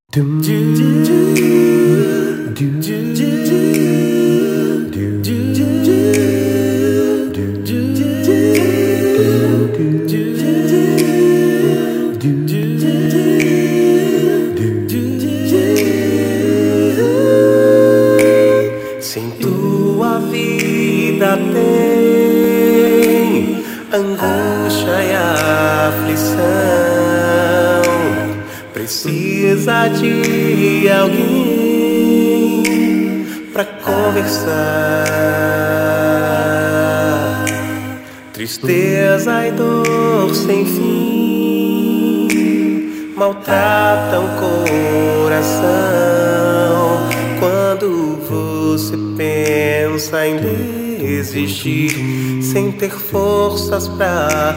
Sem tua vida tem angústia e aflição, precisa de alguém pra conversar. Tristeza e dor sem fim maltratam o coração. Quando você pensa em desistir, sem ter forças pra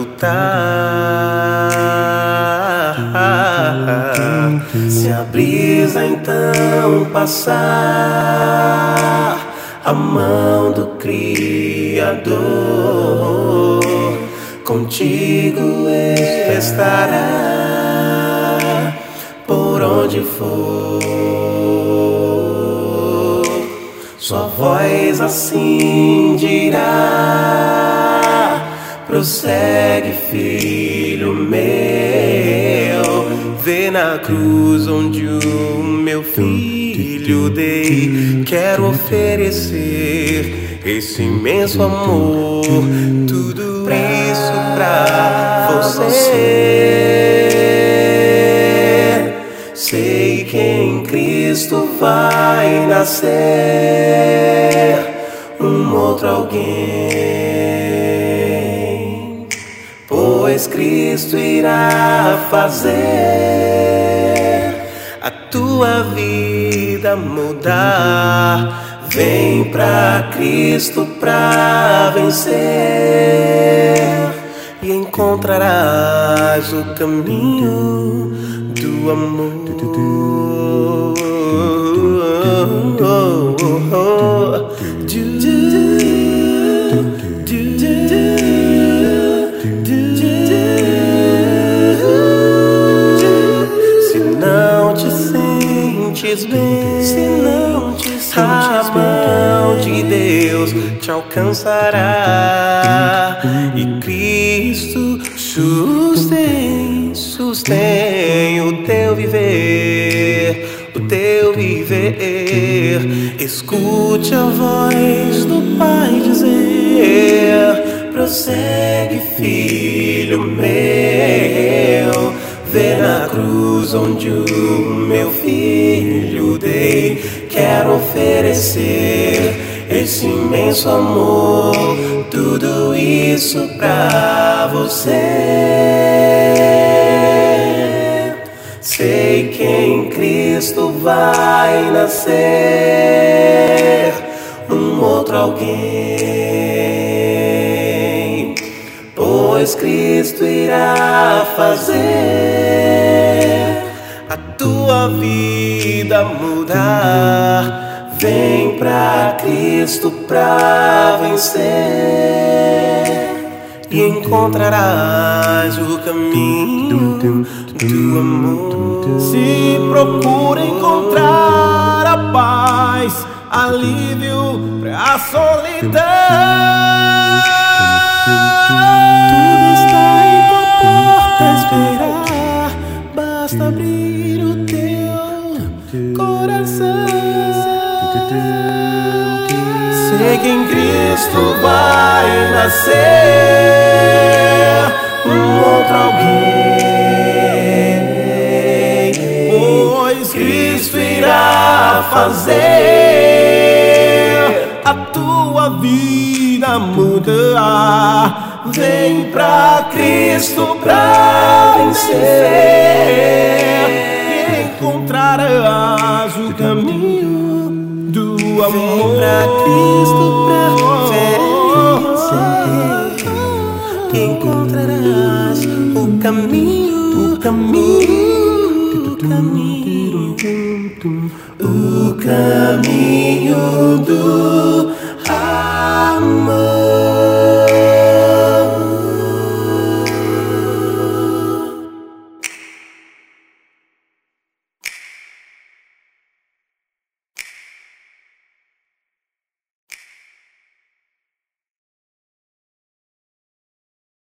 lutar, se a brisa então passar, a mão do Criador contigo estará por onde for. Sua voz assim dirá: prossegue, filho meu, vê na cruz onde o meu filho dei. Quero oferecer esse imenso amor, tudo isso pra você. Sei que em Cristo vai nascer um outro alguém, pois Cristo irá fazer a tua vida mudar. Vem pra Cristo pra vencer e encontrarás o caminho do amor. Se não te sentes bem, a mão de Deus te alcançará e Cristo sustém o teu viver, o teu viver. Escute a voz do Pai dizer: prossegue, filho meu, vê na cruz onde o meu filho dei. Quero oferecer esse imenso amor, tudo isso pra você. Sei que em Cristo vai nascer um outro alguém, pois Cristo irá fazer a tua vida mudar. Vem pra Cristo pra vencer e encontrarás o caminho do amor. Se procura encontrar a paz, alívio pra solidão, tudo está em tua porta a esperar. Basta abrir o teu coração. Sei que em Cristo vai nascer um outro alguém, pois Cristo irá fazer a tua vida mudar. Vem pra Cristo pra vencer e encontrarás o caminho do amor. Vem pra Cristo pra vencer e encontrarás o caminho do